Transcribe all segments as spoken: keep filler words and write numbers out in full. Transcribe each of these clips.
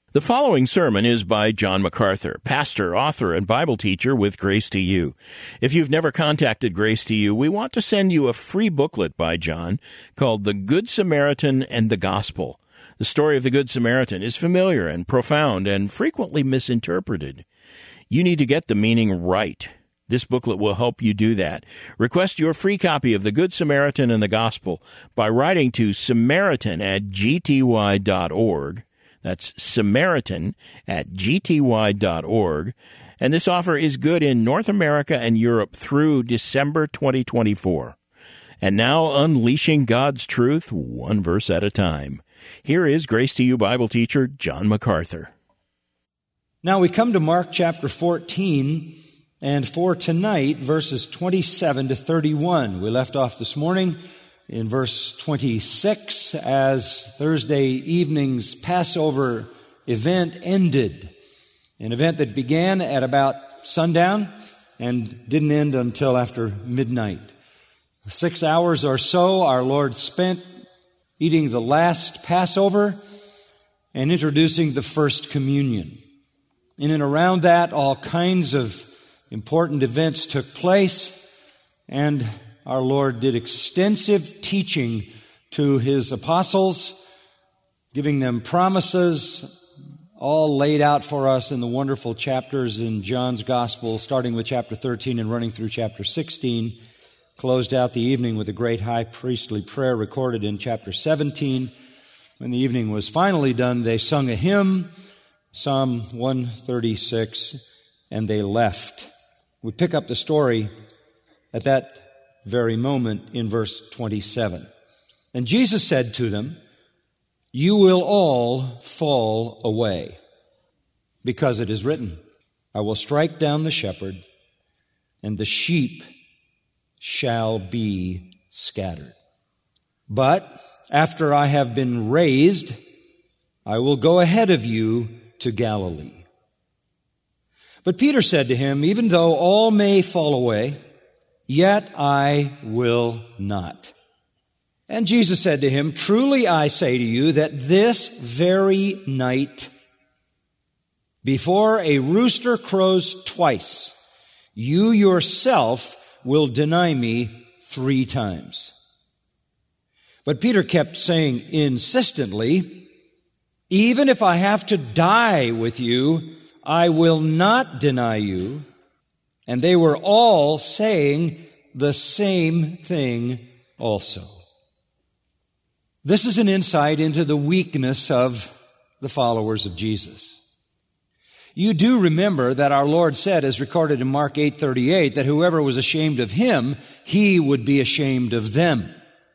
The following sermon is by John MacArthur, pastor, author, and Bible teacher with Grace to You. If you've never contacted Grace to You, we want to send you a free booklet by John called The Good Samaritan and the Gospel. The story of the Good Samaritan is familiar and profound and frequently misinterpreted. You need to get the meaning right. This booklet will help you do that. Request your free copy of The Good Samaritan and the Gospel by writing to Samaritan at g t y dot org. That's Samaritan at g t y dot org. And this offer is good in North America and Europe through December twenty twenty-four. And now, unleashing God's truth one verse at a time. Here is Grace to You Bible teacher John MacArthur. Now we come to Mark chapter fourteen, and for tonight, verses twenty-seven to thirty-one. We left off this morning in verse twenty-six, as Thursday evening's Passover event ended. An event that began at about sundown and didn't end until after midnight. Six hours or so our Lord spent eating the last Passover and introducing the first communion. In and around that, all kinds of important events took place, and our Lord did extensive teaching to His apostles, giving them promises, all laid out for us in the wonderful chapters in John's Gospel, starting with chapter thirteen and running through chapter sixteen. Closed out the evening with a great high priestly prayer recorded in chapter seventeen. When the evening was finally done, they sung a hymn, Psalm one thirty-six, and they left. We pick up the story at that very moment in verse twenty-seven. And Jesus said to them, "You will all fall away, because it is written, I will strike down the shepherd, and the sheep shall be scattered. But after I have been raised, I will go ahead of you to Galilee." But Peter said to him, "Even though all may fall away, yet I will not." And Jesus said to him, "Truly I say to you that this very night, before a rooster crows twice, you yourself will deny me three times." But Peter kept saying insistently, "Even if I have to die with you, I will not deny you." And they were all saying the same thing also. This is an insight into the weakness of the followers of Jesus. You do remember that our Lord said, as recorded in Mark eight thirty-eight, that whoever was ashamed of Him, He would be ashamed of them.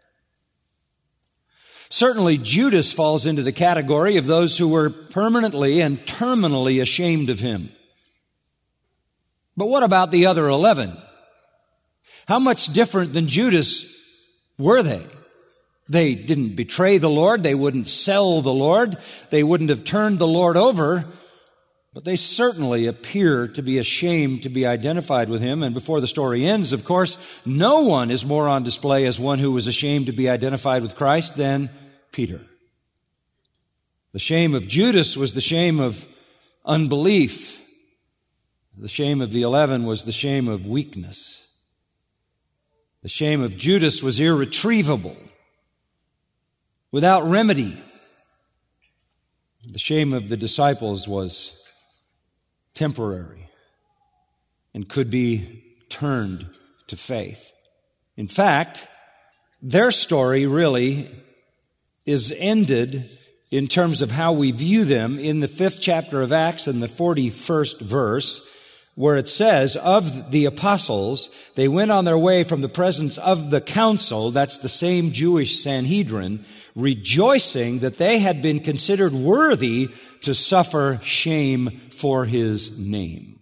Certainly, Judas falls into the category of those who were permanently and terminally ashamed of Him. But what about the other eleven? How much different than Judas were they? They didn't betray the Lord. They wouldn't sell the Lord. They wouldn't have turned the Lord over. But they certainly appear to be ashamed to be identified with Him. And before the story ends, of course, no one is more on display as one who was ashamed to be identified with Christ than Peter. The shame of Judas was the shame of unbelief. The shame of the eleven was the shame of weakness. The shame of Judas was irretrievable, without remedy. The shame of the disciples was temporary and could be turned to faith. In fact, their story really is ended in terms of how we view them in the fifth chapter of Acts and the forty-first verse, where it says, of the apostles, they went on their way from the presence of the council, that's the same Jewish Sanhedrin, rejoicing that they had been considered worthy to suffer shame for His name.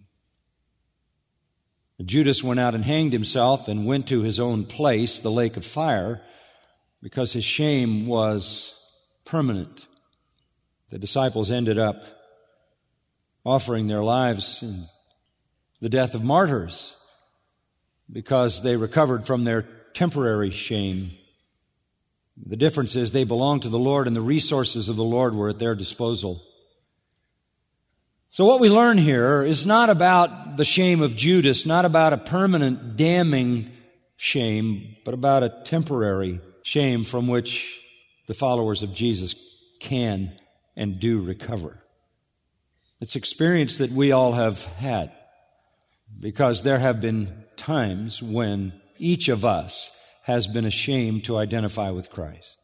Judas went out and hanged himself and went to his own place, the lake of fire, because his shame was permanent. The disciples ended up offering their lives in the death of martyrs because they recovered from their temporary shame. The difference is they belonged to the Lord and the resources of the Lord were at their disposal. So what we learn here is not about the shame of Judas, not about a permanent damning shame, but about a temporary shame from which the followers of Jesus can and do recover. It's experience that we all have had, because there have been times when each of us has been ashamed to identify with Christ.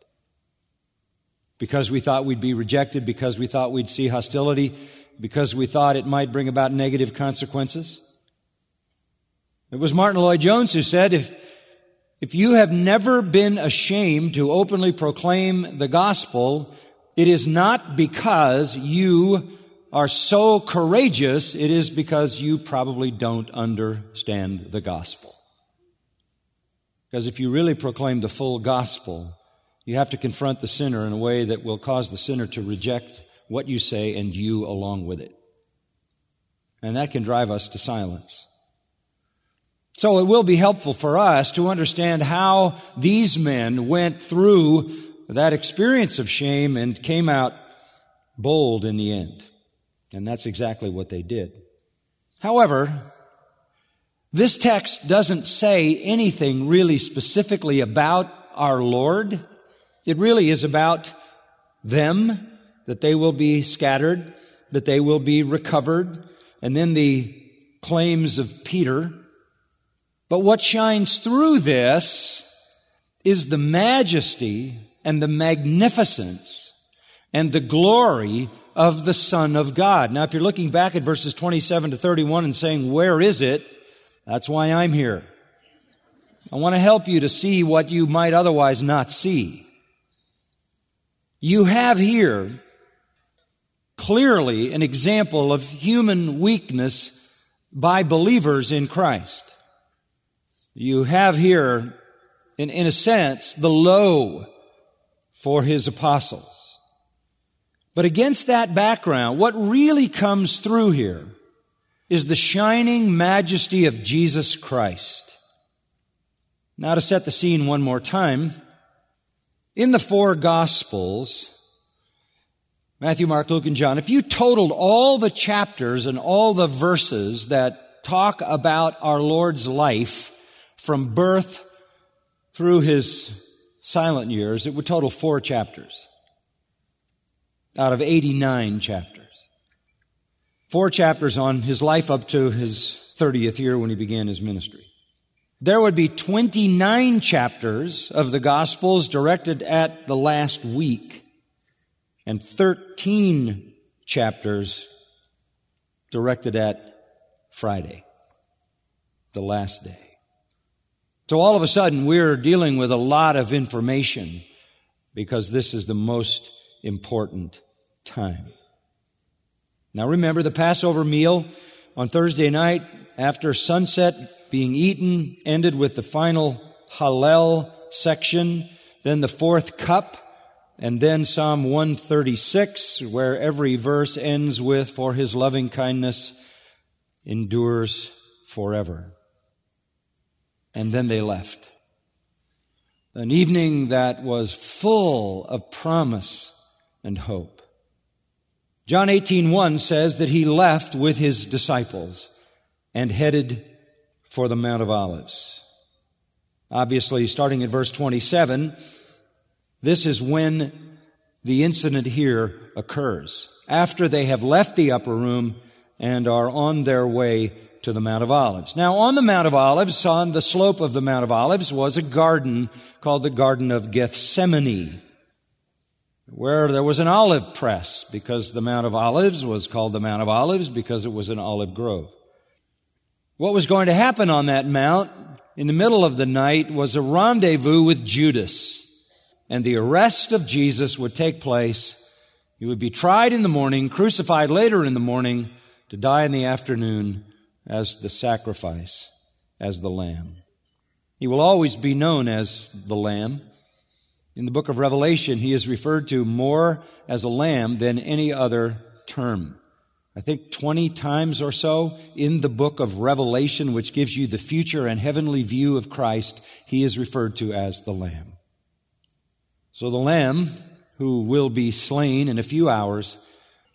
Because we thought we'd be rejected, because we thought we'd see hostility, because we thought it might bring about negative consequences. It was Martin Lloyd-Jones who said, if, if you have never been ashamed to openly proclaim the gospel, it is not because you are so courageous, it is because you probably don't understand the gospel. Because if you really proclaim the full gospel, you have to confront the sinner in a way that will cause the sinner to reject what you say and you along with it. And that can drive us to silence. So it will be helpful for us to understand how these men went through that experience of shame and came out bold in the end. And that's exactly what they did. However, this text doesn't say anything really specifically about our Lord. It really is about them, that they will be scattered, that they will be recovered, and then the claims of Peter. But what shines through this is the majesty and the magnificence and the glory of the Son of God. Now, if you're looking back at verses twenty-seven to thirty-one and saying, where is it? That's why I'm here. I want to help you to see what you might otherwise not see. You have here clearly an example of human weakness by believers in Christ. You have here, in, in a sense, the low for his apostles. But against that background, what really comes through here is the shining majesty of Jesus Christ. Now, to set the scene one more time, in the four Gospels, Matthew, Mark, Luke, and John, if you totaled all the chapters and all the verses that talk about our Lord's life from birth through his silent years, it would total four chapters out of eighty-nine chapters. Four chapters on his life up to his thirtieth year when he began his ministry. There would be twenty-nine chapters of the Gospels directed at the last week, and thirteen chapters directed at Friday, the last day. So all of a sudden, we're dealing with a lot of information because this is the most important time. Now remember, the Passover meal on Thursday night after sunset being eaten ended with the final Hallel section, then the fourth cup, and then Psalm one thirty-six, where every verse ends with, "For his loving kindness endures forever." And then they left. An evening that was full of promise and hope. John eighteen one says that he left with his disciples and headed for the Mount of Olives. Obviously, starting at verse twenty-seven, this is when the incident here occurs. After they have left the upper room and are on their way to the Mount of Olives. Now, on the Mount of Olives, on the slope of the Mount of Olives, was a garden called the Garden of Gethsemane, where there was an olive press, because the Mount of Olives was called the Mount of Olives because it was an olive grove. What was going to happen on that mount in the middle of the night was a rendezvous with Judas, and the arrest of Jesus would take place. He would be tried in the morning, crucified later in the morning, to die in the afternoon as the sacrifice, as the Lamb. He will always be known as the Lamb. In the book of Revelation, he is referred to more as a lamb than any other term. I think twenty times or so in the book of Revelation, which gives you the future and heavenly view of Christ, he is referred to as the Lamb. So the Lamb, who will be slain in a few hours,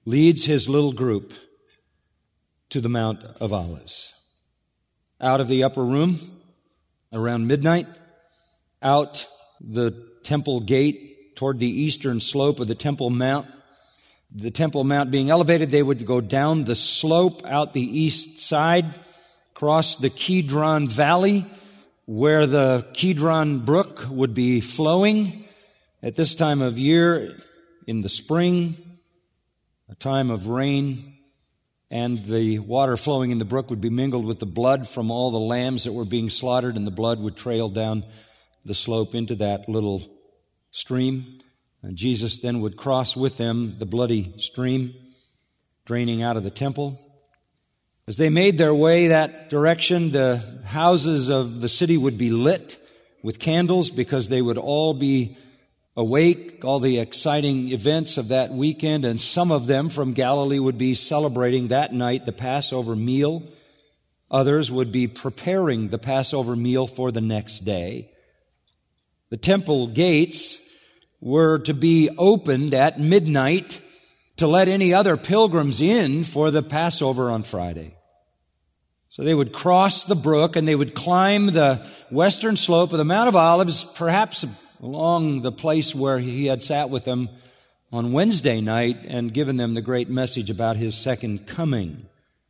leads his little group to the Mount of Olives. Out of the upper room, around midnight, out the temple gate toward the eastern slope of the Temple Mount. The Temple Mount being elevated, they would go down the slope out the east side, cross the Kidron Valley, where the Kidron Brook would be flowing at this time of year in the spring, a time of rain, and the water flowing in the brook would be mingled with the blood from all the lambs that were being slaughtered, and the blood would trail down the slope into that little stream. And Jesus then would cross with them the bloody stream draining out of the temple. As they made their way that direction, the houses of the city would be lit with candles because they would all be awake, all the exciting events of that weekend, and some of them from Galilee would be celebrating that night the Passover meal. Others would be preparing the Passover meal for the next day. The temple gates were to be opened at midnight to let any other pilgrims in for the Passover on Friday. So they would cross the brook and they would climb the western slope of the Mount of Olives, perhaps along the place where he had sat with them on Wednesday night and given them the great message about his second coming.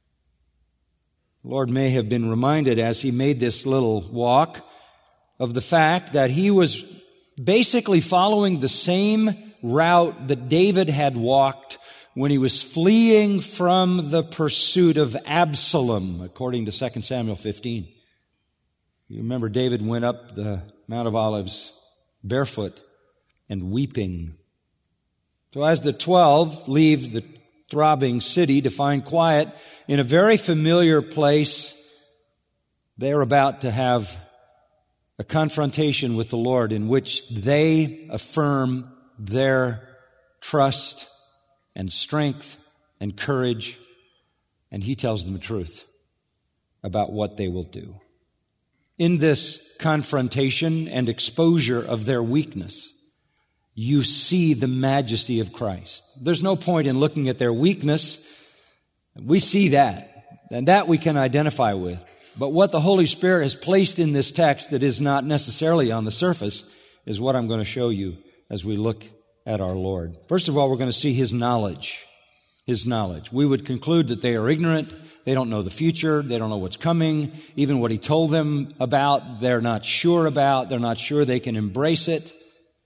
The Lord may have been reminded as he made this little walk of the fact that he was basically following the same route that David had walked when he was fleeing from the pursuit of Absalom, according to Second Samuel fifteen. You remember David went up the Mount of Olives barefoot and weeping. So as the twelve leave the throbbing city to find quiet in a very familiar place, they're about to have a confrontation with the Lord in which they affirm their trust and strength and courage, and he tells them the truth about what they will do. In this confrontation and exposure of their weakness, you see the majesty of Christ. There's no point in looking at their weakness. We see that, and that we can identify with. But what the Holy Spirit has placed in this text that is not necessarily on the surface is what I'm going to show you as we look at our Lord. First of all, we're going to see His knowledge. His knowledge. We would conclude that they are ignorant. They don't know the future. They don't know what's coming. Even what He told them about, they're not sure about. They're not sure they can embrace it.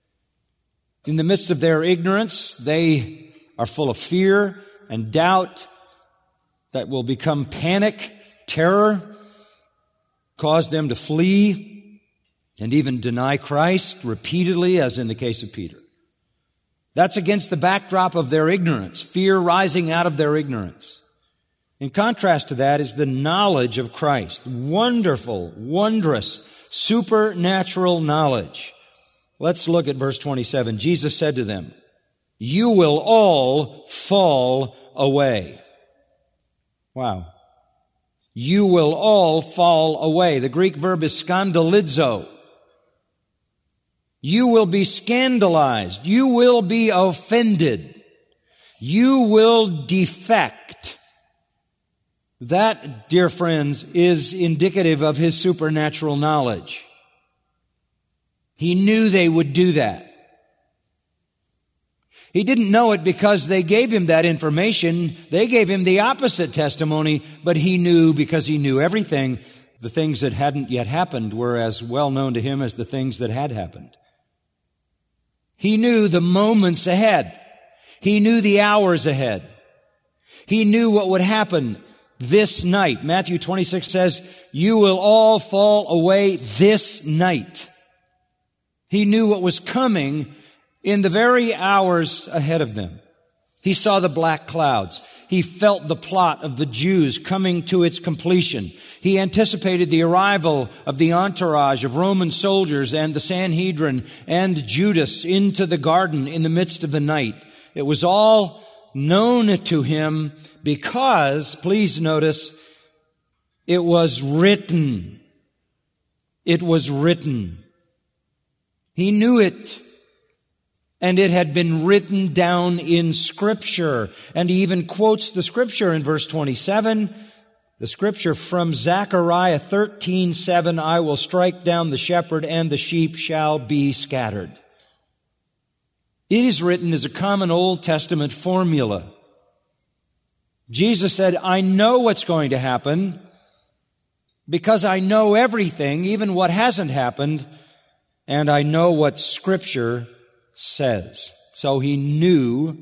In the midst of their ignorance, they are full of fear and doubt that will become panic, terror, cause them to flee and even deny Christ repeatedly, as in the case of Peter. That's against the backdrop of their ignorance, fear rising out of their ignorance. In contrast to that is the knowledge of Christ. Wonderful, wondrous, supernatural knowledge. Let's look at verse twenty-seven. Jesus said to them, "You will all fall away." Wow. You will all fall away. The Greek verb is skandalizo. You will be scandalized. You will be offended. You will defect. That, dear friends, is indicative of His supernatural knowledge. He knew they would do that. He didn't know it because they gave Him that information. They gave Him the opposite testimony, but He knew because He knew everything. The things that hadn't yet happened were as well known to Him as the things that had happened. He knew the moments ahead. He knew the hours ahead. He knew what would happen this night. Matthew twenty-six says, "You will all fall away this night." He knew what was coming in the very hours ahead of them. He saw the black clouds. He felt the plot of the Jews coming to its completion. He anticipated the arrival of the entourage of Roman soldiers and the Sanhedrin and Judas into the garden in the midst of the night. It was all known to him because, please notice, it was written. It was written. He knew it. And it had been written down in Scripture. And he even quotes the Scripture in verse twenty-seven. The Scripture from Zechariah thirteen seven, I will strike down the shepherd and the sheep shall be scattered. It is written as a common Old Testament formula. Jesus said, I know what's going to happen because I know everything, even what hasn't happened, and I know what Scripture says. So he knew,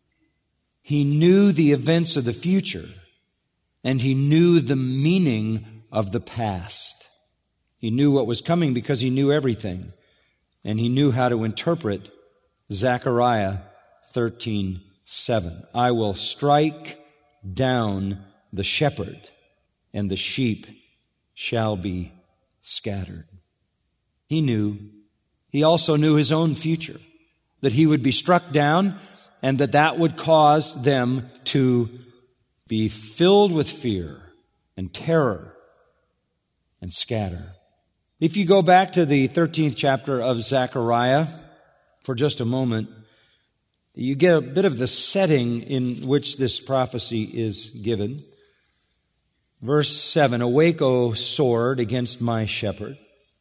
he knew the events of the future, and he knew the meaning of the past. He knew what was coming because he knew everything, and he knew how to interpret Zechariah thirteen seven. I will strike down the shepherd, and the sheep shall be scattered. He knew. He also knew his own future, that he would be struck down and that that would cause them to be filled with fear and terror and scatter. If you go back to the thirteenth chapter of Zechariah for just a moment, you get a bit of the setting in which this prophecy is given. Verse seven, awake, O sword, against my shepherd,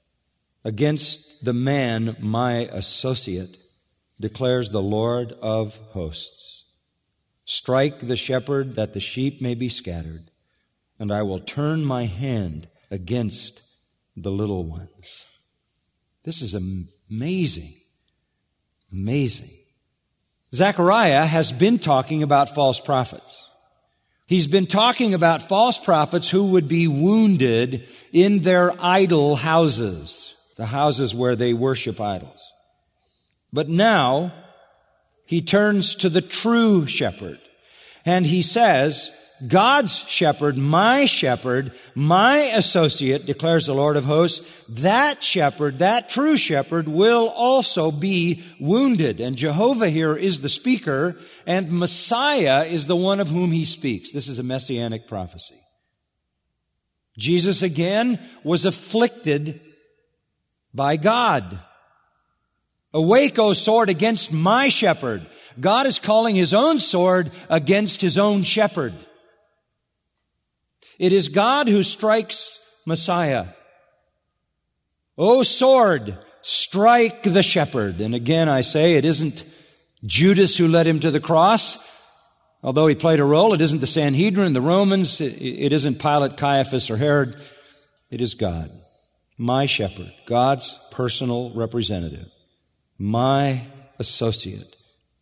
against the man, my associate, declares the Lord of hosts. Strike the shepherd that the sheep may be scattered, and I will turn my hand against the little ones. This is amazing, amazing. Zechariah has been talking about false prophets. He's been talking about false prophets who would be wounded in their idol houses, the houses where they worship idols. But now he turns to the true shepherd, and he says, God's shepherd, my shepherd, my associate, declares the Lord of hosts, that shepherd, that true shepherd, will also be wounded. And Jehovah here is the speaker, and Messiah is the one of whom he speaks. This is a messianic prophecy. Jesus again was afflicted by God. Awake, O sword, against my shepherd. God is calling his own sword against his own shepherd. It is God who strikes Messiah. O sword, strike the shepherd. And again, I say, it isn't Judas who led him to the cross. Although he played a role, it isn't the Sanhedrin, the Romans, it isn't Pilate, Caiaphas, or Herod. It is God, my shepherd, God's personal representative, my associate,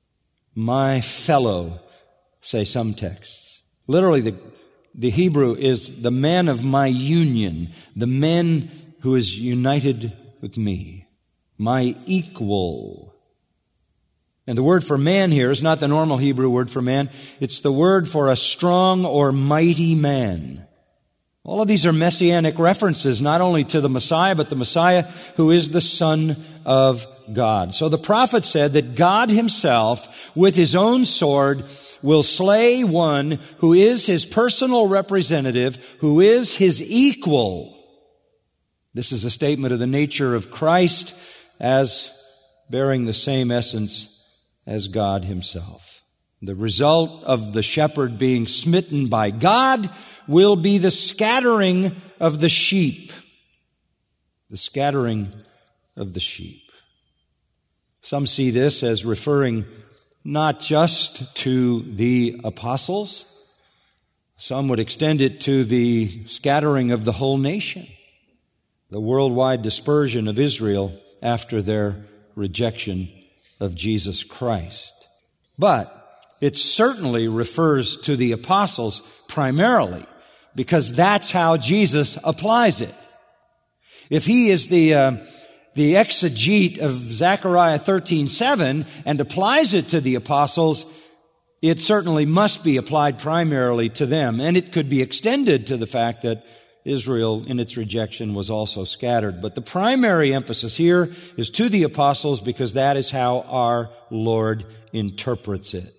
my fellow, say some texts. Literally, the The Hebrew is the man of my union, the man who is united with me, my equal. And the word for man here is not the normal Hebrew word for man. It's the word for a strong or mighty man. All of these are messianic references, not only to the Messiah, but the Messiah who is the Son of God. So the prophet said that God himself, with his own sword, will slay one who is his personal representative, who is his equal. This is a statement of the nature of Christ as bearing the same essence as God himself. The result of the shepherd being smitten by God will be the scattering of the sheep. The scattering of the sheep. Some see this as referring not just to the apostles. Some would extend it to the scattering of the whole nation, the worldwide dispersion of Israel after their rejection of Jesus Christ. But it certainly refers to the apostles primarily, because that's how Jesus applies it. If he is the uh, the exegete of Zechariah thirteen seven and applies it to the apostles, it certainly must be applied primarily to them. And it could be extended to the fact that Israel in its rejection was also scattered. But the primary emphasis here is to the apostles, because that is how our Lord interprets it.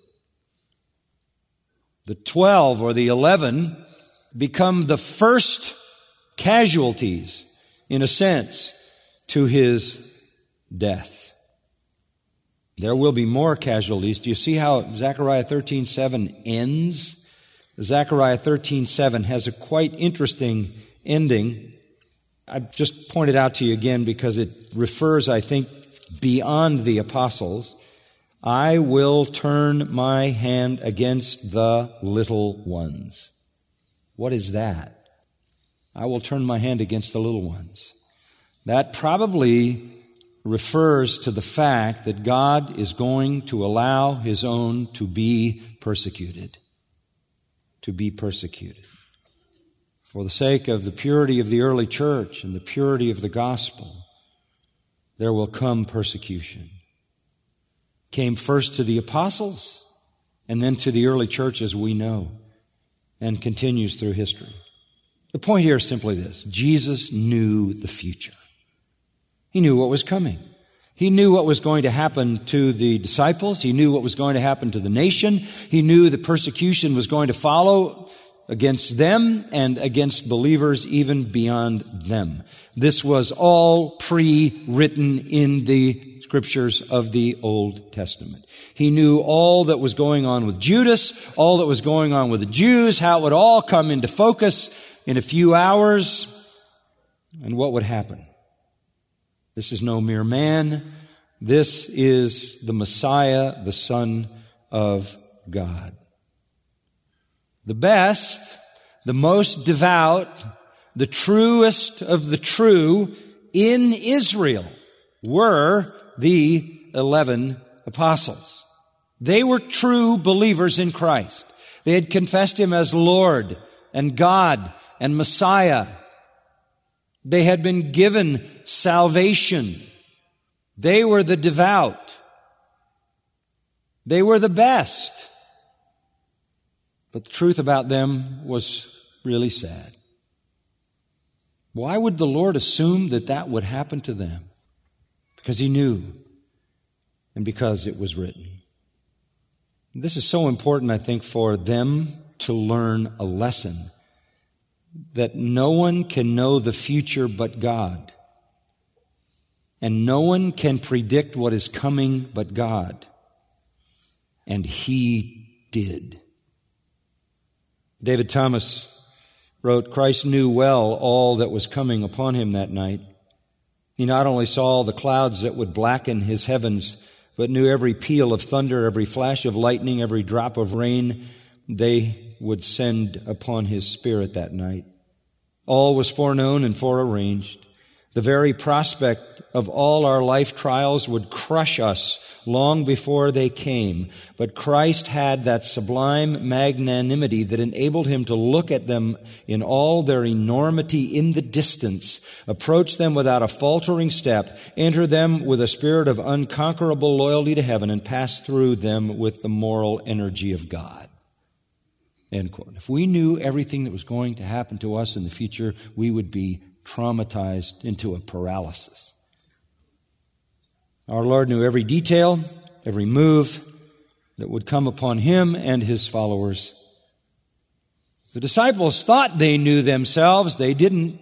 The twelve or the eleven become the first casualties, in a sense, to his death. There will be more casualties. Do you see how Zechariah thirteen seven ends? Zechariah thirteen seven has a quite interesting ending. I've just pointed out to you again because it refers, I think, beyond the apostles. I will turn my hand against the little ones. What is that? I will turn my hand against the little ones. That probably refers to the fact that God is going to allow His own to be persecuted. To be persecuted. For the sake of the purity of the early church and the purity of the gospel, there will come persecution. Came first to the apostles and then to the early church, as we know, and continues through history. The point here is simply this: Jesus knew the future. He knew what was coming. He knew what was going to happen to the disciples. He knew what was going to happen to the nation. He knew the persecution was going to follow against them and against believers even beyond them. This was all pre-written in the Scriptures of the Old Testament. He knew all that was going on with Judas, all that was going on with the Jews, how it would all come into focus in a few hours, and what would happen. This is no mere man. This is the Messiah, the Son of God. The best, the most devout, the truest of the true in Israel were the eleven apostles. They were true believers in Christ. They had confessed Him as Lord and God and Messiah. They had been given salvation. They were the devout. They were the best. But the truth about them was really sad. Why would the Lord assume that that would happen to them? Because He knew, and because it was written. This is so important, I think, for them to learn a lesson that no one can know the future but God. And no one can predict what is coming but God. And He did. David Thomas wrote, Christ knew well all that was coming upon Him that night. He not only saw the clouds that would blacken His heavens, but knew every peal of thunder, every flash of lightning, every drop of rain they would send upon His Spirit that night. All was foreknown and forearranged. The very prospect of all our life trials would crush us long before they came. But Christ had that sublime magnanimity that enabled Him to look at them in all their enormity in the distance, approach them without a faltering step, enter them with a spirit of unconquerable loyalty to heaven, and pass through them with the moral energy of God. End quote. If we knew everything that was going to happen to us in the future, we would be traumatized into a paralysis. Our Lord knew every detail, every move that would come upon Him and His followers. The disciples thought they knew themselves. They didn't.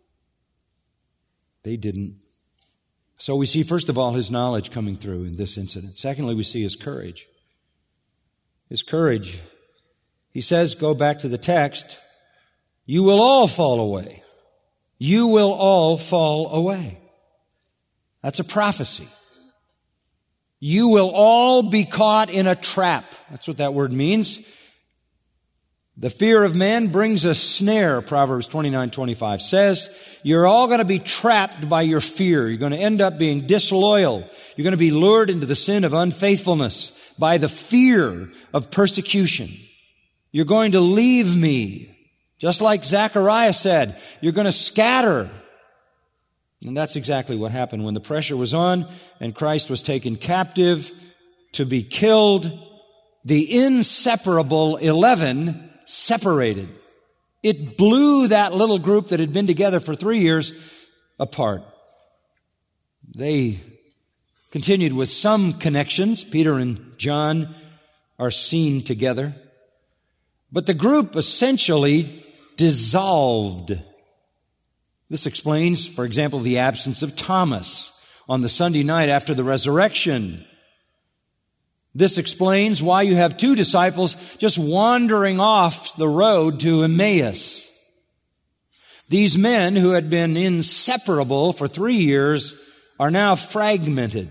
They didn't. So we see, first of all, His knowledge coming through in this incident. Secondly, we see His courage. His courage. He says, go back to the text, you will all fall away. You will all fall away. That's a prophecy. You will all be caught in a trap. That's what that word means. The fear of man brings a snare, Proverbs twenty-nine twenty-five says. You're all going to be trapped by your fear. You're going to end up being disloyal. You're going to be lured into the sin of unfaithfulness by the fear of persecution. You're going to leave me. Just like Zechariah said, you're going to scatter. And that's exactly what happened when the pressure was on and Christ was taken captive to be killed. The inseparable eleven separated. It blew that little group that had been together for three years apart. They continued with some connections. Peter and John are seen together. But the group essentially dissolved. This explains, for example, the absence of Thomas on the Sunday night after the resurrection. This explains why you have two disciples just wandering off the road to Emmaus. These men who had been inseparable for three years are now fragmented.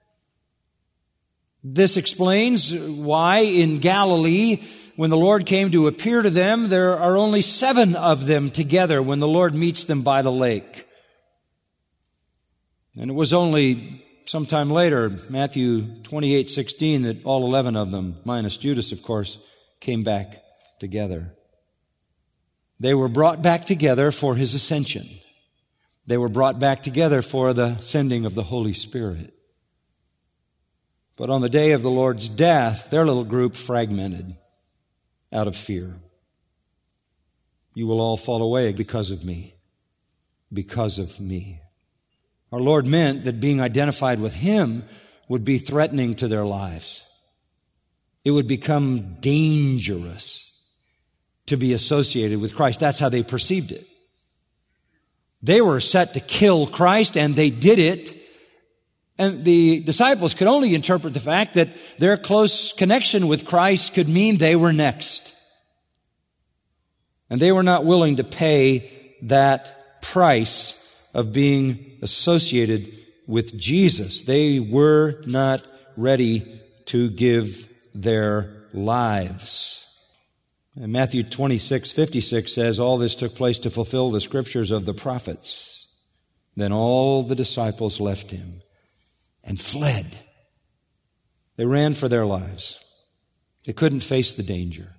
This explains why in Galilee, when the Lord came to appear to them, there are only seven of them together when the Lord meets them by the lake. And it was only sometime later, Matthew twenty-eight sixteen, that all eleven of them, minus Judas, of course, came back together. They were brought back together for His ascension. They were brought back together for the sending of the Holy Spirit. But on the day of the Lord's death, their little group fragmented out of fear. You will all fall away because of me. Because of me. Our Lord meant that being identified with Him would be threatening to their lives. It would become dangerous to be associated with Christ. That's how they perceived it. They were set to kill Christ, and they did it. And the disciples could only interpret the fact that their close connection with Christ could mean they were next. And they were not willing to pay that price of being associated with Jesus. They were not ready to give their lives. And Matthew twenty-six fifty-six says, all this took place to fulfill the scriptures of the prophets. Then all the disciples left Him and fled. They ran for their lives. They couldn't face the danger.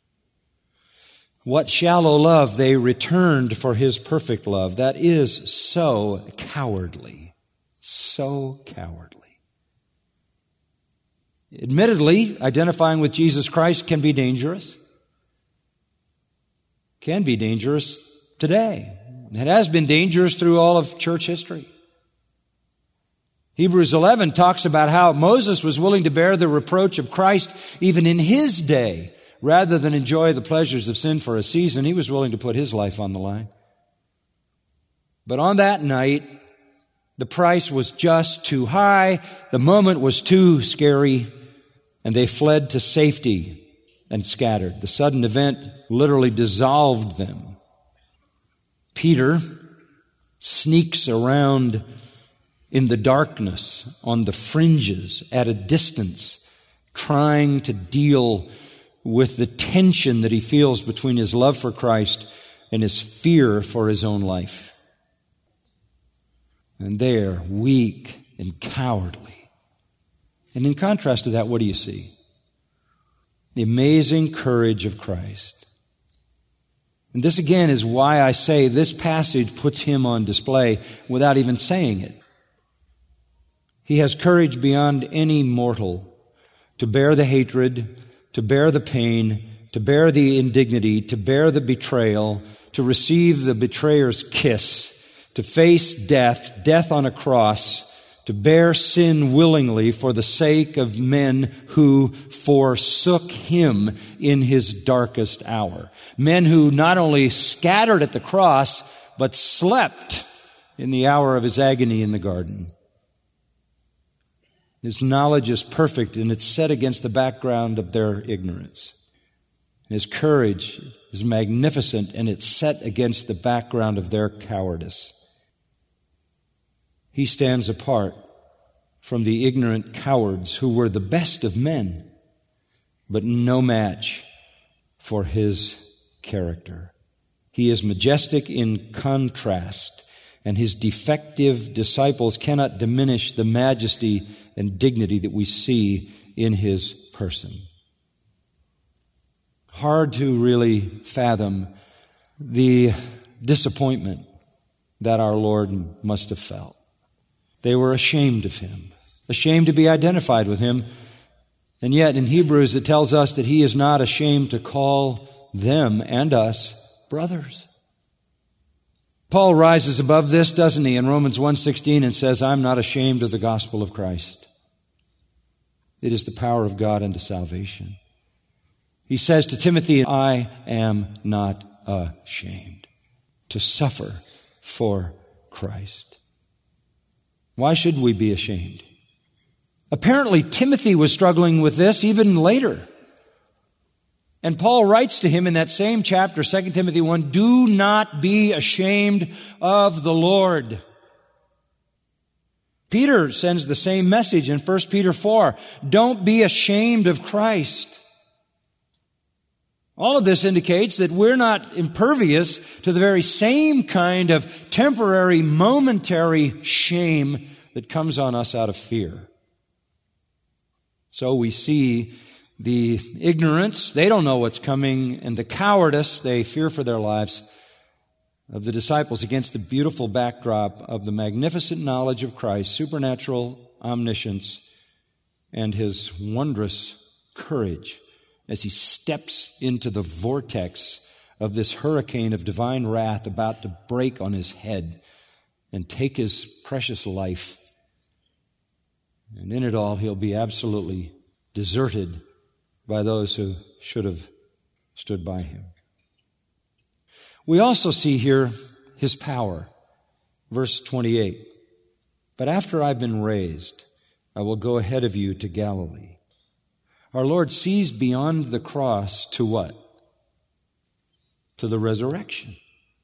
What shallow love they returned for His perfect love. That is so cowardly. So cowardly. Admittedly, identifying with Jesus Christ can be dangerous. Can be dangerous today. It has been dangerous through all of church history. Hebrews eleven talks about how Moses was willing to bear the reproach of Christ even in his day. Rather than enjoy the pleasures of sin for a season, he was willing to put his life on the line. But on that night, the price was just too high, the moment was too scary, and they fled to safety and scattered. The sudden event literally dissolved them. Peter sneaks around in the darkness, on the fringes, at a distance, trying to deal with the tension that he feels between his love for Christ and his fear for his own life. And they're weak and cowardly. And in contrast to that, what do you see? The amazing courage of Christ. And this again is why I say this passage puts Him on display without even saying it. He has courage beyond any mortal to bear the hatred, to bear the pain, to bear the indignity, to bear the betrayal, to receive the betrayer's kiss, to face death, death on a cross, to bear sin willingly for the sake of men who forsook Him in His darkest hour. Men who not only scattered at the cross, but slept in the hour of His agony in the garden. His knowledge is perfect, and it's set against the background of their ignorance. His courage is magnificent, and it's set against the background of their cowardice. He stands apart from the ignorant cowards who were the best of men, but no match for His character. He is majestic in contrast, and His defective disciples cannot diminish the majesty and dignity that we see in His person. Hard to really fathom the disappointment that our Lord must have felt. They were ashamed of Him, ashamed to be identified with Him. And yet in Hebrews it tells us that He is not ashamed to call them and us brothers. Paul rises above this, doesn't he, in Romans one sixteen and says, I'm not ashamed of the gospel of Christ. It is the power of God unto salvation. He says to Timothy, I am not ashamed to suffer for Christ. Why should we be ashamed? Apparently, Timothy was struggling with this even later. And Paul writes to him in that same chapter, Second Timothy one, do not be ashamed of the Lord. Peter sends the same message in First Peter four. Don't be ashamed of Christ. All of this indicates that we're not impervious to the very same kind of temporary, momentary shame that comes on us out of fear. So we see the ignorance, they don't know what's coming, and the cowardice, they fear for their lives, of the disciples against the beautiful backdrop of the magnificent knowledge of Christ, supernatural omniscience, and His wondrous courage as He steps into the vortex of this hurricane of divine wrath about to break on His head and take His precious life. And in it all, He'll be absolutely deserted by those who should have stood by Him. We also see here His power. Verse twenty-eight. But after I've been raised, I will go ahead of you to Galilee. Our Lord sees beyond the cross to what? To the resurrection.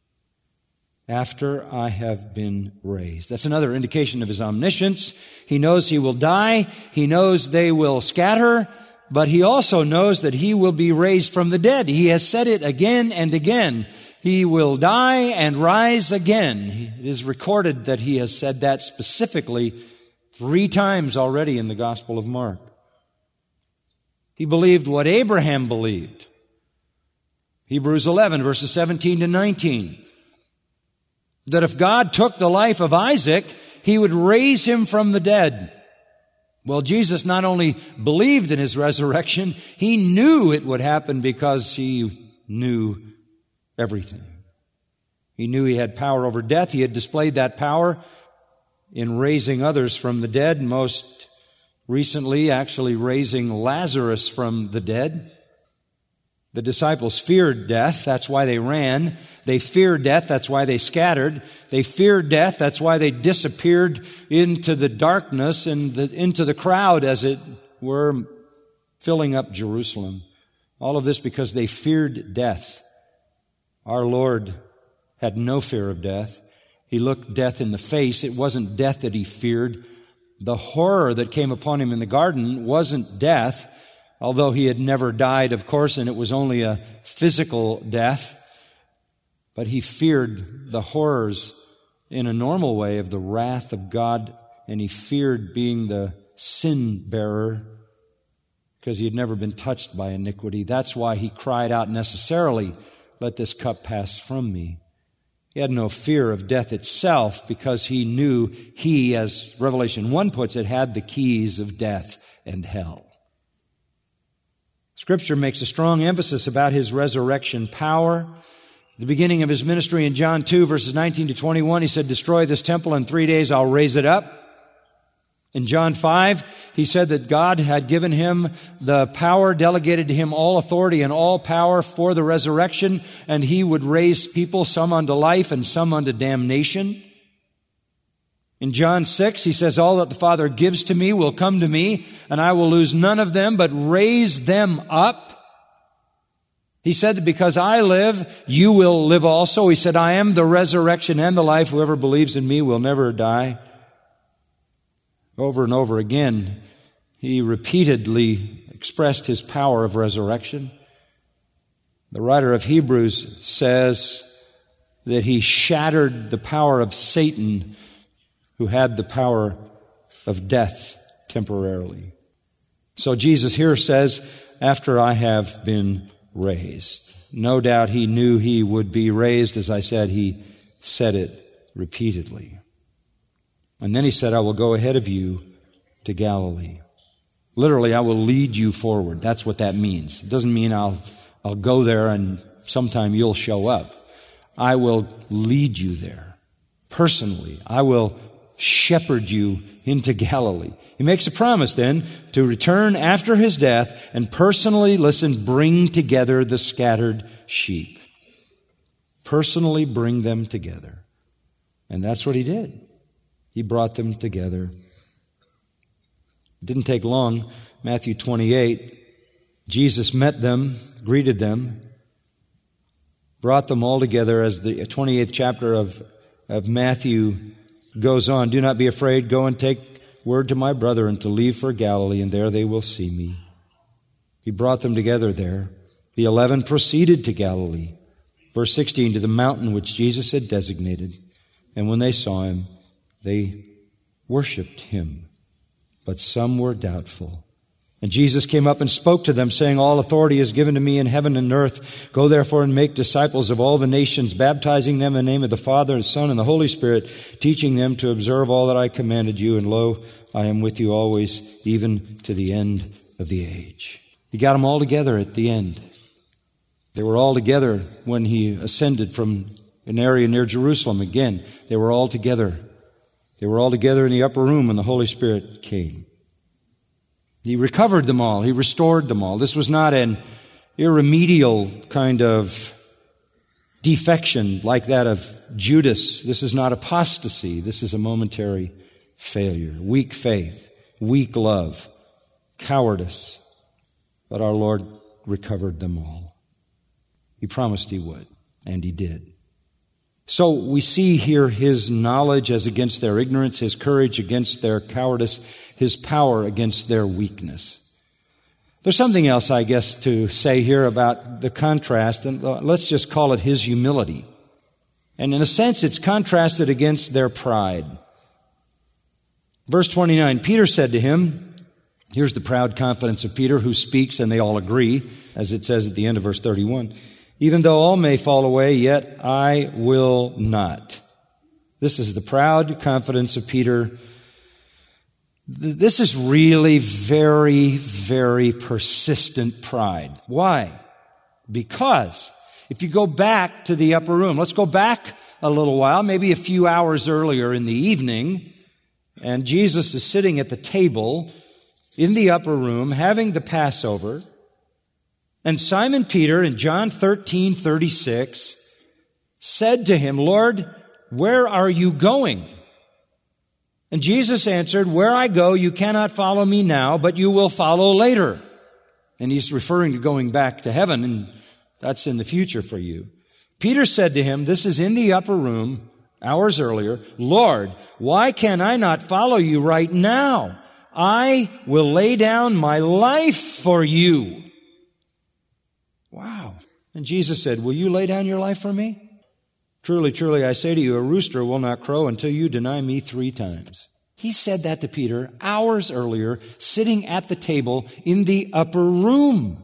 After I have been raised. That's another indication of His omniscience. He knows He will die. He knows they will scatter. But He also knows that He will be raised from the dead. He has said it again and again. He will die and rise again. It is recorded that He has said that specifically three times already in the Gospel of Mark. He believed what Abraham believed. Hebrews eleven, verses seventeen to nineteen. That if God took the life of Isaac, He would raise him from the dead. Well, Jesus not only believed in His resurrection, He knew it would happen because He knew everything. He knew He had power over death. He had displayed that power in raising others from the dead, most recently actually raising Lazarus from the dead. The disciples feared death. That's why they ran. They feared death. That's why they scattered. They feared death. That's why they disappeared into the darkness and the, into the crowd, as it were, filling up Jerusalem. All of this because they feared death. Our Lord had no fear of death. He looked death in the face. It wasn't death that He feared. The horror that came upon Him in the garden wasn't death, although He had never died, of course, and it was only a physical death. But He feared the horrors in a normal way of the wrath of God, and He feared being the sin bearer because He had never been touched by iniquity. That's why He cried out necessarily, "Let this cup pass from me." He had no fear of death itself because He knew He, as Revelation one puts it, had the keys of death and hell. Scripture makes a strong emphasis about His resurrection power. At the beginning of His ministry in John two, verses nineteen to twenty-one, He said, "Destroy this temple, in three days I'll raise it up." In John five, He said that God had given Him the power, delegated to Him all authority and all power for the resurrection, and He would raise people, some unto life and some unto damnation. In John six, He says, "All that the Father gives to me will come to me, and I will lose none of them, but raise them up." He said that because I live, you will live also. He said, "I am the resurrection and the life. Whoever believes in me will never die." Over and over again, He repeatedly expressed His power of resurrection. The writer of Hebrews says that He shattered the power of Satan, who had the power of death temporarily. So Jesus here says, "After I have been raised." No doubt He knew He would be raised. As I said, He said it repeatedly. And then He said, "I will go ahead of you to Galilee." Literally, I will lead you forward. That's what that means. It doesn't mean I'll, I'll go there and sometime you'll show up. I will lead you there personally. I will shepherd you into Galilee. He makes a promise then to return after His death and personally, listen, bring together the scattered sheep. Personally bring them together. And that's what He did. He brought them together. It didn't take long. Matthew twenty-eight, Jesus met them, greeted them, brought them all together as the twenty-eighth chapter of, of Matthew goes on. Do not be afraid. Go and take word to my brethren to leave for Galilee, and there they will see me. He brought them together there. The eleven proceeded to Galilee. Verse sixteen, to the mountain which Jesus had designated. And when they saw him, they worshiped him. But some were doubtful. And Jesus came up and spoke to them, saying, all authority is given to me in heaven and earth. Go therefore and make disciples of all the nations, baptizing them in the name of the Father, and the Son, and the Holy Spirit, teaching them to observe all that I commanded you. And lo, I am with you always, even to the end of the age. He got them all together at the end. They were all together when he ascended from an area near Jerusalem. Again, they were all together. They were all together in the upper room when the Holy Spirit came. He recovered them all. He restored them all. This was not an irremediable kind of defection like that of Judas. This is not apostasy. This is a momentary failure. Weak faith, weak love, cowardice. But our Lord recovered them all. He promised he would, and he did. So we see here his knowledge as against their ignorance, his courage against their cowardice, his power against their weakness. There's something else, I guess, to say here about the contrast, and let's just call it his humility. And in a sense, it's contrasted against their pride. Verse twenty-nine, Peter said to him, here's the proud confidence of Peter who speaks, and they all agree, as it says at the end of verse thirty-one. Even though all may fall away, yet I will not. This is the proud confidence of Peter. This is really very, very persistent pride. Why? Because if you go back to the upper room, let's go back a little while, maybe a few hours earlier in the evening, and Jesus is sitting at the table in the upper room having the Passover. And Simon Peter in John thirteen thirty-six said to him, Lord, where are you going? And Jesus answered, where I go, you cannot follow me now, but you will follow later. And he's referring to going back to heaven, and that's in the future for you. Peter said to him, this is in the upper room, hours earlier, Lord, why can I not follow you right now? I will lay down my life for you. Wow. And Jesus said, will you lay down your life for me? Truly, truly, I say to you, a rooster will not crow until you deny me three times. He said that to Peter hours earlier, sitting at the table in the upper room.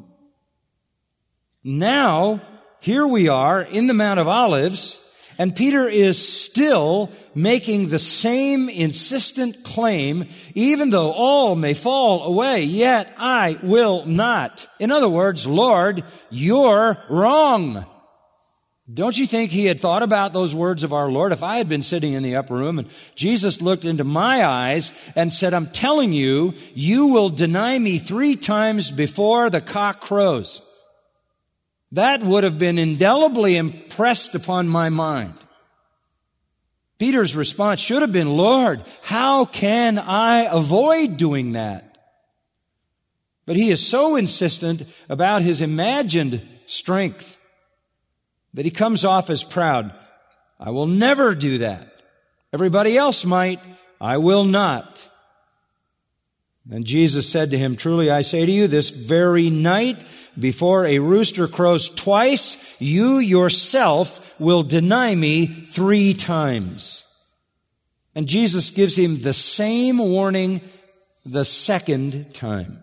Now, here we are in the Mount of Olives, and Peter is still making the same insistent claim, even though all may fall away, yet I will not. In other words, Lord, you're wrong. Don't you think he had thought about those words of our Lord? If I had been sitting in the upper room and Jesus looked into my eyes and said, I'm telling you, you will deny me three times before the cock crows. That would have been indelibly impressed upon my mind. Peter's response should have been, Lord, how can I avoid doing that? But he is so insistent about his imagined strength that he comes off as proud. I will never do that. Everybody else might. I will not. And Jesus said to him, truly I say to you, this very night, before a rooster crows twice, you yourself will deny me three times. And Jesus gives him the same warning the second time.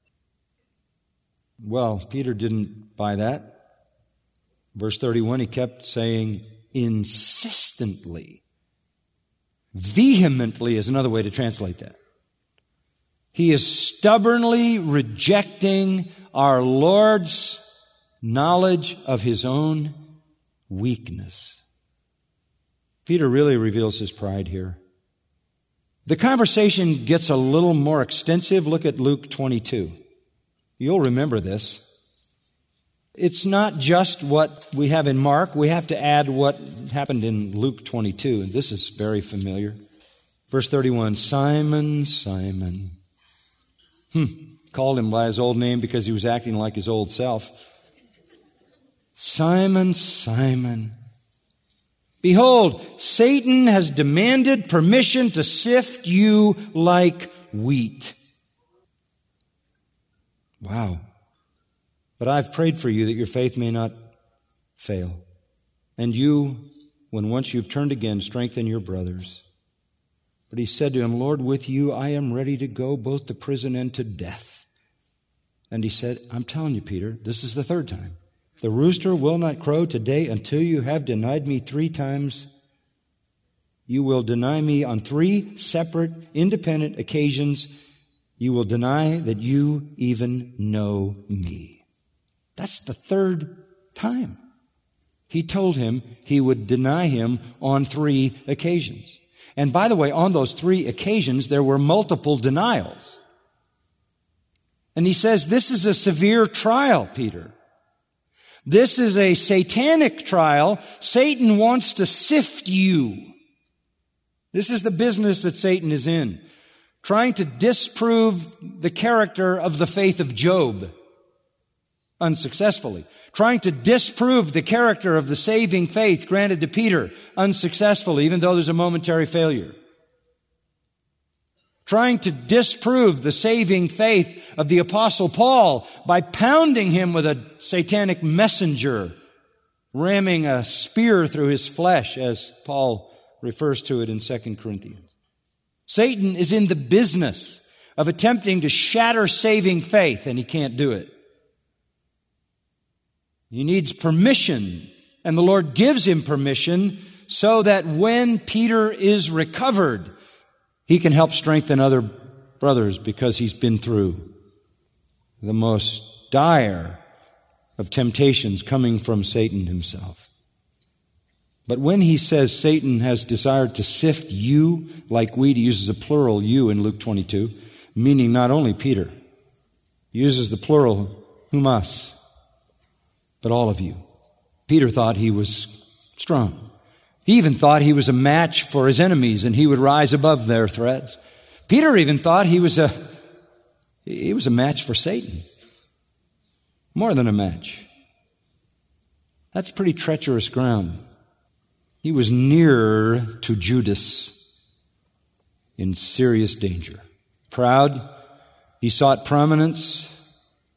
Well, Peter didn't buy that. Verse thirty-one, he kept saying insistently. Vehemently is another way to translate that. He is stubbornly rejecting our Lord's knowledge of his own weakness. Peter really reveals his pride here. The conversation gets a little more extensive. Look at Luke twenty-two. You'll remember this. It's not just what we have in Mark. We have to add what happened in Luke twenty-two, and this is very familiar. Verse thirty-one, Simon, Simon, Hmm. Called him by his old name because he was acting like his old self. Simon, Simon, behold, Satan has demanded permission to sift you like wheat. Wow. But I've prayed for you that your faith may not fail. And you, when once you've turned again, strengthen your brothers. But he said to him, Lord, with you I am ready to go both to prison and to death. And he said, I'm telling you, Peter, this is the third time. The rooster will not crow today until you have denied me three times. You will deny me on three separate, independent occasions. You will deny that you even know me. That's the third time. He told him he would deny him on three occasions. And by the way, on those three occasions, there were multiple denials. And he says, this is a severe trial, Peter. This is a satanic trial. Satan wants to sift you. This is the business that Satan is in, trying to disprove the character of the faith of Job unsuccessfully, trying to disprove the character of the saving faith granted to Peter unsuccessfully, even though there's a momentary failure. Trying to disprove the saving faith of the Apostle Paul by pounding him with a satanic messenger, ramming a spear through his flesh, as Paul refers to it in Second Corinthians. Satan is in the business of attempting to shatter saving faith, and he can't do it. He needs permission, and the Lord gives him permission so that when Peter is recovered, he can help strengthen other brothers because he's been through the most dire of temptations coming from Satan himself. But when he says Satan has desired to sift you like wheat, he uses a plural you in Luke twenty-two, meaning not only Peter. He uses the plural humas, but all of you. Peter thought he was strong. He even thought he was a match for his enemies and he would rise above their threats. Peter even thought he was a, he was a match for Satan. More than a match. That's pretty treacherous ground. He was nearer to Judas, in serious danger. Proud, he sought prominence,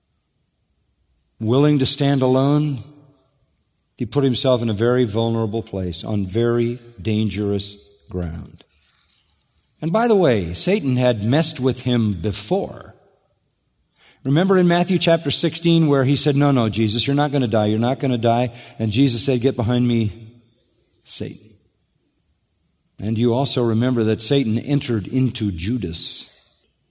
willing to stand alone. He put himself in a very vulnerable place on very dangerous ground. And by the way, Satan had messed with him before. Remember in Matthew chapter sixteen where he said, no, no, Jesus, you're not going to die. You're not going to die. And Jesus said, get behind me, Satan. And you also remember that Satan entered into Judas.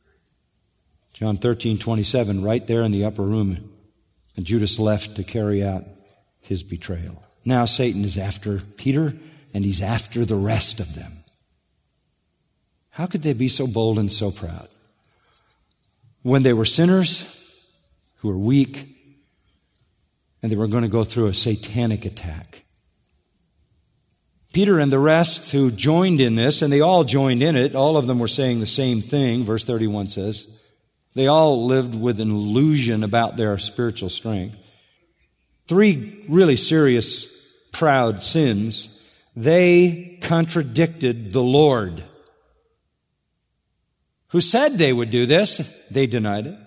John thirteen twenty-seven, right there in the upper room. And Judas left to carry out his betrayal. Now Satan is after Peter, and he's after the rest of them. How could they be so bold and so proud? When they were sinners who were weak, and they were going to go through a satanic attack. Peter and the rest who joined in this, and they all joined in it, all of them were saying the same thing, verse thirty-one says. They all lived with an illusion about their spiritual strength. Three really serious, proud sins. They contradicted the Lord, who said they would do this. They denied it.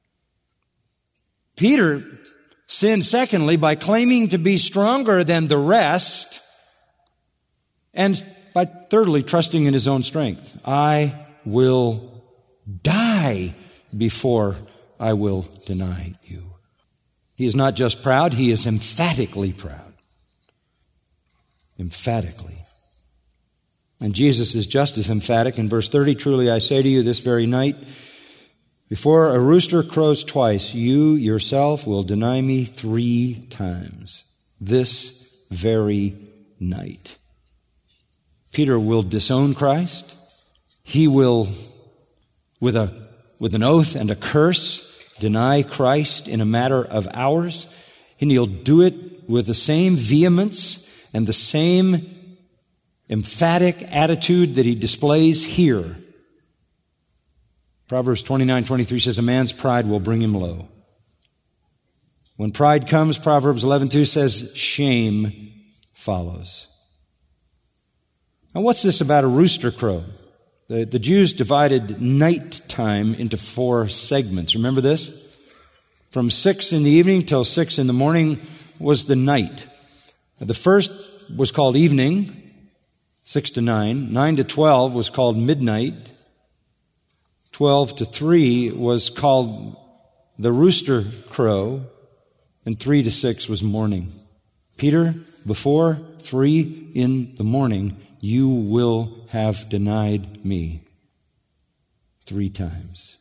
Peter sinned, secondly, by claiming to be stronger than the rest, and by thirdly, trusting in his own strength. I will die before I will deny you. He is not just proud, he is emphatically proud. Emphatically. And Jesus is just as emphatic in verse thirty. Truly I say to you, this very night, before a rooster crows twice, you yourself will deny me three times. This very night. Peter will disown Christ. He will, with a, with an oath and a curse, deny Christ in a matter of hours, and he'll do it with the same vehemence and the same emphatic attitude that he displays here. Proverbs twenty-nine twenty-three says, a man's pride will bring him low. When pride comes, Proverbs eleven two says, shame follows. Now, what's this about a rooster crow? The, the Jews divided nighttime into four segments. Remember this? From six in the evening till six in the morning was the night. The first was called evening, six to nine. Nine to twelve was called midnight. Twelve to three was called the rooster crow. And three to six was morning. Peter, before three in the morning, you will have denied me three times.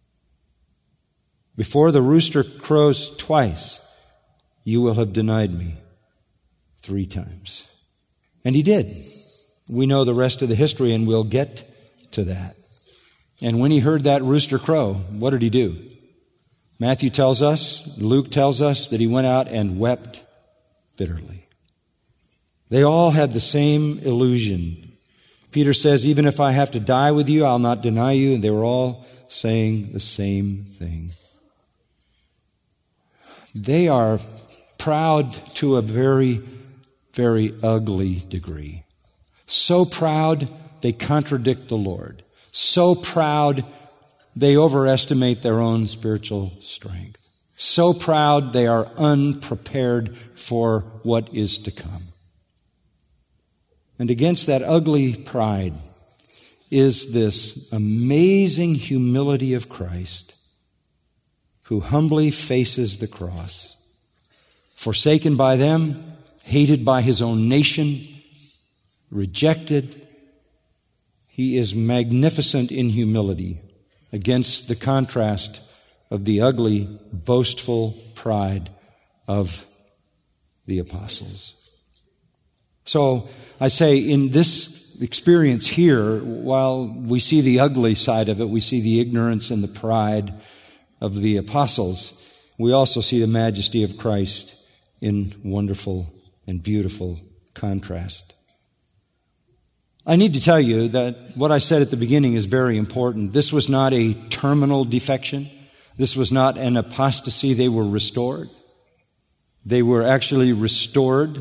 Before the rooster crows twice, you will have denied me three times. And he did. We know the rest of the history, and we'll get to that. And when he heard that rooster crow, what did he do? Matthew tells us, Luke tells us that he went out and wept bitterly. They all had the same illusion. Peter says, even if I have to die with you, I'll not deny you. And they were all saying the same thing. They are proud to a very, very ugly degree. So proud, they contradict the Lord. So proud, they overestimate their own spiritual strength. So proud, they are unprepared for what is to come. And against that ugly pride is this amazing humility of Christ, who humbly faces the cross, forsaken by them, hated by his own nation, rejected. He is magnificent in humility against the contrast of the ugly, boastful pride of the apostles. So I say in this experience here, while we see the ugly side of it, we see the ignorance and the pride of the apostles, we also see the majesty of Christ in wonderful and beautiful contrast. I need to tell you that what I said at the beginning is very important. This was not a terminal defection. This was not an apostasy. They were restored. They were actually restored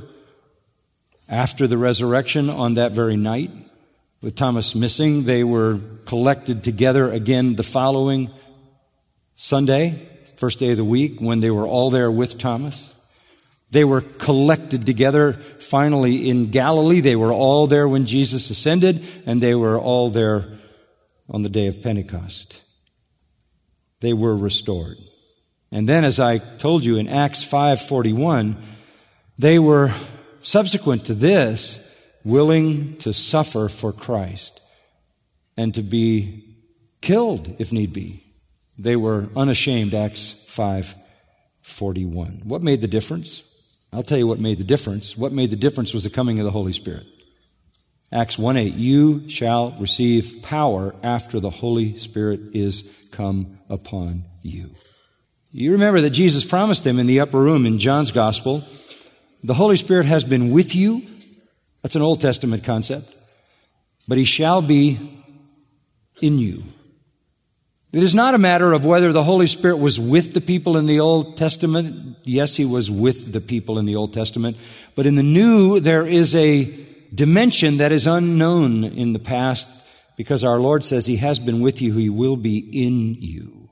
after the resurrection on that very night. With Thomas missing, they were collected together again the following Sunday, first day of the week, when they were all there with Thomas. They were collected together finally in Galilee. They were all there when Jesus ascended, and they were all there on the day of Pentecost. They were restored. And then, as I told you in Acts five forty-one, they were, subsequent to this, willing to suffer for Christ and to be killed if need be. They were unashamed, Acts five forty-one. What made the difference? I'll tell you what made the difference. What made the difference was the coming of the Holy Spirit. Acts one eight, you shall receive power after the Holy Spirit is come upon you. You remember that Jesus promised them in the upper room in John's Gospel, the Holy Spirit has been with you. That's an Old Testament concept. But he shall be in you. It is not a matter of whether the Holy Spirit was with the people in the Old Testament. Yes, he was with the people in the Old Testament. But in the New, there is a dimension that is unknown in the past, because our Lord says he has been with you, he will be in you.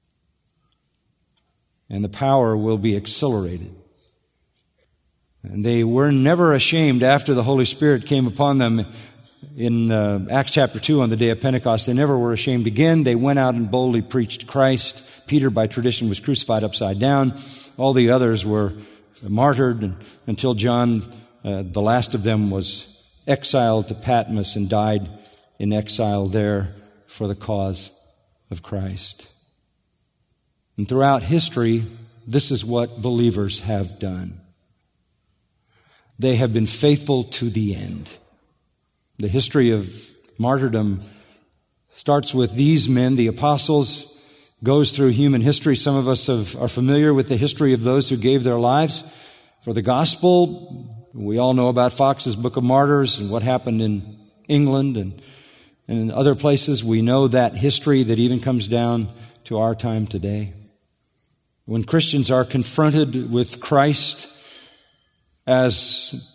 And the power will be accelerated. And they were never ashamed after the Holy Spirit came upon them in uh, Acts chapter two on the day of Pentecost. They never were ashamed again. They went out and boldly preached Christ. Peter, by tradition, was crucified upside down. All the others were martyred until John, uh, the last of them, was exiled to Patmos and died in exile there for the cause of Christ. And throughout history, this is what believers have done. They have been faithful to the end. The history of martyrdom starts with these men, the apostles, goes through human history. Some of us have, are familiar with the history of those who gave their lives for the gospel. We all know about Fox's Book of Martyrs and what happened in England. And And in other places, we know that history that even comes down to our time today. When Christians are confronted with Christ as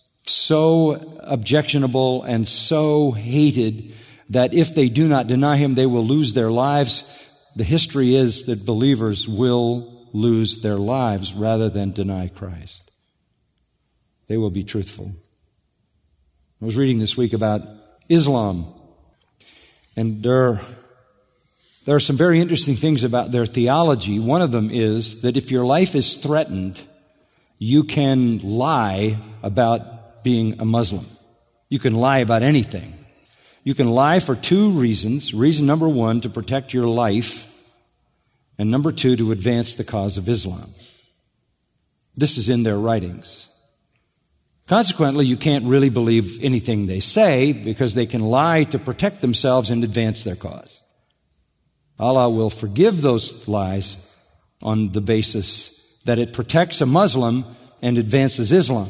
so objectionable and so hated that if they do not deny Him, they will lose their lives, the history is that believers will lose their lives rather than deny Christ. They will be truthful. I was reading this week about Islam, and there, there are some very interesting things about their theology. One of them is that if your life is threatened, you can lie about being a Muslim. You can lie about anything. You can lie for two reasons. Reason number one, to protect your life, and number two, to advance the cause of Islam. This is in their writings. Consequently, you can't really believe anything they say because they can lie to protect themselves and advance their cause. Allah will forgive those lies on the basis that it protects a Muslim and advances Islam.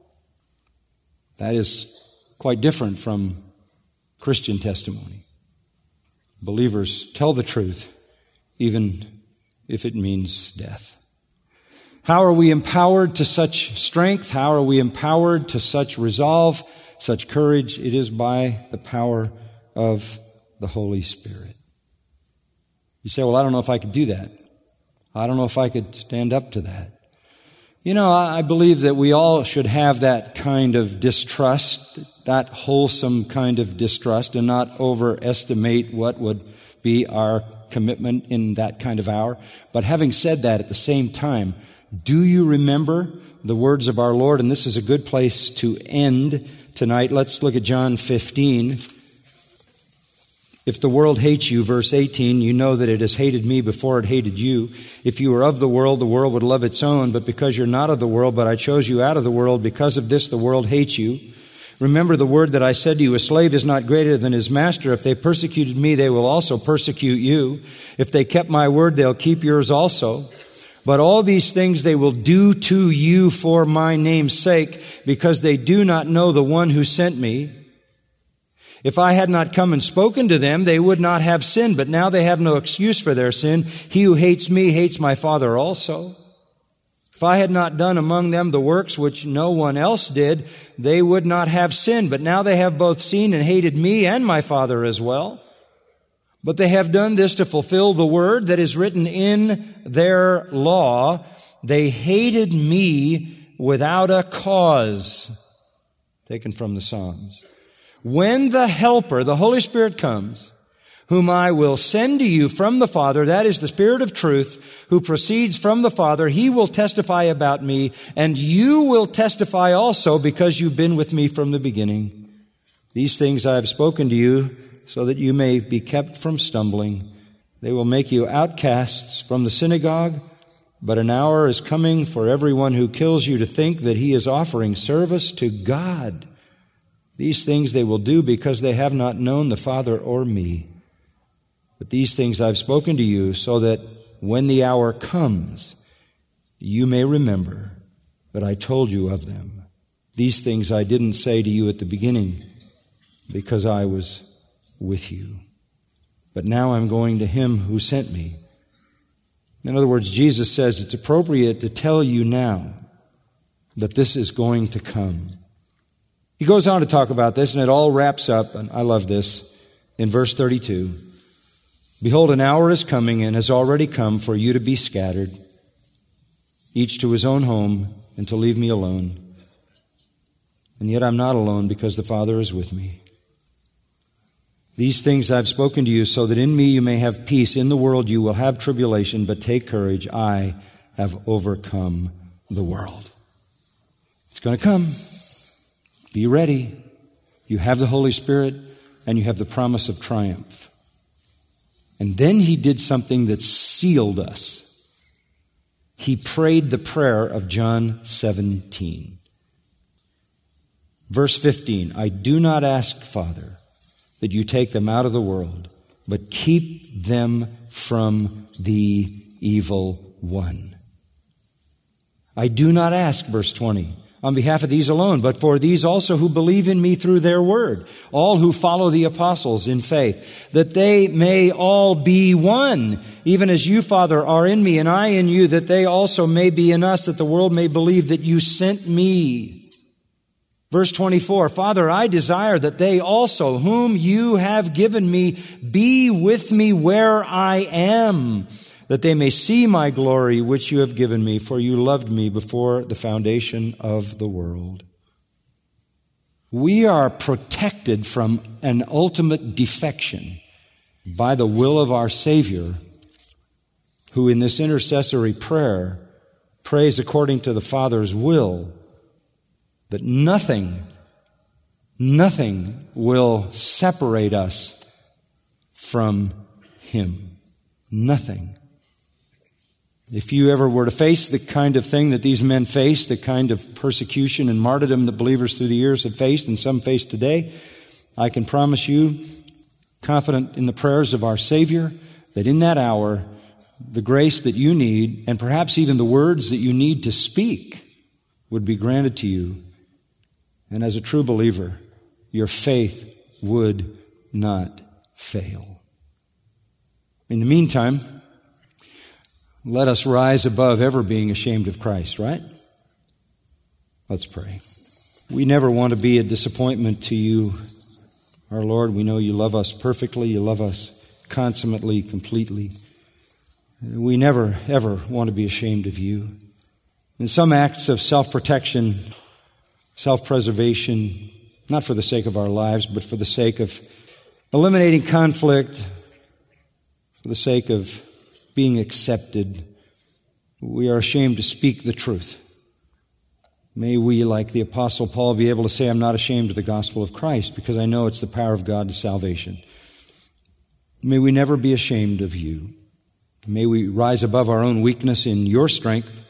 That is quite different from Christian testimony. Believers tell the truth, even if it means death. How are we empowered to such strength? How are we empowered to such resolve, such courage? It is by the power of the Holy Spirit. You say, well, I don't know if I could do that. I don't know if I could stand up to that. You know, I believe that we all should have that kind of distrust, that wholesome kind of distrust, and not overestimate what would be our commitment in that kind of hour. But having said that, at the same time, do you remember the words of our Lord? And this is a good place to end tonight. Let's look at John fifteen. If the world hates you, verse eighteen, you know that it has hated me before it hated you. If you were of the world, the world would love its own. But because you're not of the world, but I chose you out of the world, because of this the world hates you. Remember the word that I said to you, a slave is not greater than his master. If they persecuted me, they will also persecute you. If they kept my word, they'll keep yours also. But all these things they will do to you for my name's sake, because they do not know the one who sent me. If I had not come and spoken to them, they would not have sinned, but now they have no excuse for their sin. He who hates me hates my Father also. If I had not done among them the works which no one else did, they would not have sinned, but now they have both seen and hated me and my Father as well. But they have done this to fulfill the word that is written in their law. They hated me without a cause. Taken from the Psalms. When the Helper, the Holy Spirit, comes, whom I will send to you from the Father, that is the Spirit of truth, who proceeds from the Father, He will testify about me, and you will testify also because you've been with me from the beginning. These things I have spoken to you, so that you may be kept from stumbling. They will make you outcasts from the synagogue, but an hour is coming for everyone who kills you to think that he is offering service to God. These things they will do because they have not known the Father or me. But these things I've spoken to you, so that when the hour comes, you may remember that I told you of them. These things I didn't say to you at the beginning, because I was with you. But now I'm going to Him who sent me. In other words, Jesus says it's appropriate to tell you now that this is going to come. He goes on to talk about this, and it all wraps up, and I love this, in verse thirty-two. Behold, an hour is coming and has already come for you to be scattered, each to his own home, and to leave me alone. And yet I'm not alone, because the Father is with me. These things I've spoken to you, so that in me you may have peace. In the world you will have tribulation, but take courage. I have overcome the world. It's going to come. Be ready. You have the Holy Spirit, and you have the promise of triumph. And then He did something that sealed us. He prayed the prayer of John seventeen. Verse fifteen, I do not ask, Father, that you take them out of the world, but keep them from the evil one. I do not ask, verse twenty, on behalf of these alone, but for these also who believe in me through their word, all who follow the apostles in faith, that they may all be one, even as you, Father, are in me and I in you, that they also may be in us, that the world may believe that you sent me. Verse twenty-four, Father, I desire that they also, whom you have given me, be with me where I am, that they may see my glory which you have given me, for you loved me before the foundation of the world. We are protected from an ultimate defection by the will of our Savior, who in this intercessory prayer prays according to the Father's will, that nothing, nothing will separate us from Him. Nothing. If you ever were to face the kind of thing that these men faced, the kind of persecution and martyrdom that believers through the years have faced and some face today, I can promise you, confident in the prayers of our Savior, that in that hour, the grace that you need, and perhaps even the words that you need to speak, would be granted to you. And as a true believer, your faith would not fail. In the meantime, let us rise above ever being ashamed of Christ, right? Let's pray. We never want to be a disappointment to you, our Lord. We know you love us perfectly. You love us consummately, completely. We never, ever want to be ashamed of you. In some acts of self-protection, self-preservation, not for the sake of our lives, but for the sake of eliminating conflict, for the sake of being accepted, we are ashamed to speak the truth. May we, like the Apostle Paul, be able to say, I'm not ashamed of the gospel of Christ, because I know it's the power of God to salvation. May we never be ashamed of you. May we rise above our own weakness in your strength.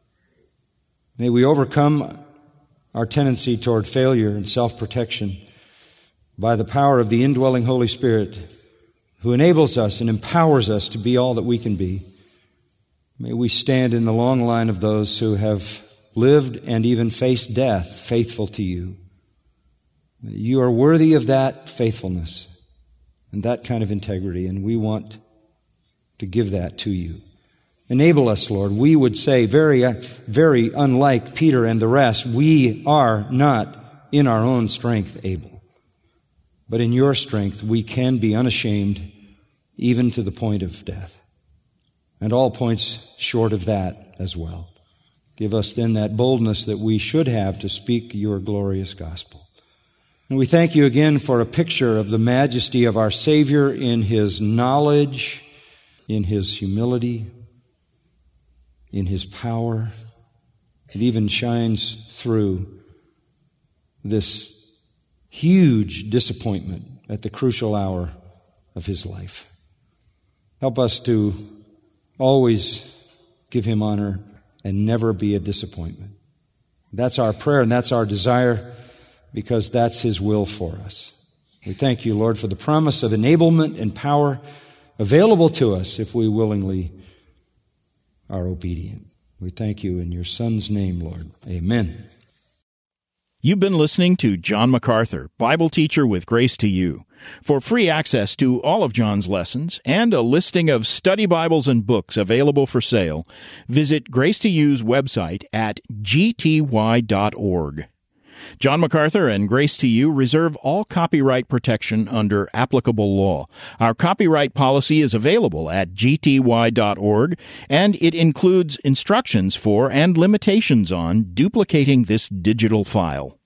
May we overcome our tendency toward failure and self-protection by the power of the indwelling Holy Spirit, who enables us and empowers us to be all that we can be. May we stand in the long line of those who have lived and even faced death faithful to you. You are worthy of that faithfulness and that kind of integrity, and we want to give that to you. Enable us, Lord. We would say, very, very unlike Peter and the rest, we are not in our own strength able. But in your strength, we can be unashamed, even to the point of death. And all points short of that as well. Give us then that boldness that we should have to speak your glorious gospel. And we thank you again for a picture of the majesty of our Savior in His knowledge, in His humility, in His power. It even shines through this huge disappointment at the crucial hour of His life. Help us to always give Him honor and never be a disappointment. That's our prayer and that's our desire, because that's His will for us. We thank you, Lord, for the promise of enablement and power available to us if we willingly are obedient. We thank you in your Son's name, Lord. Amen. You've been listening to John MacArthur, Bible teacher with Grace to You. For free access to all of John's lessons and a listing of study Bibles and books available for sale, visit Grace to You's website at g t y dot org. John MacArthur and Grace to You reserve all copyright protection under applicable law. Our copyright policy is available at g t y dot org, and it includes instructions for and limitations on duplicating this digital file.